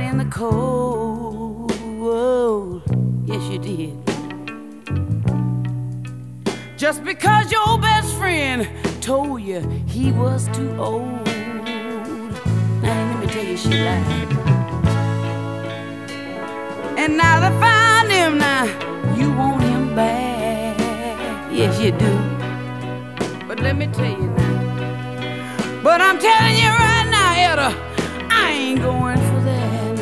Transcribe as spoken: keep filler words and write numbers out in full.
in the cold. Yes, you did. Just because your best friend told you he was too old. Now let me tell you, she lied. And now they found him, now you want him back. Yes, you do. But let me tell you now. But I'm telling you right now, Etta, I ain't going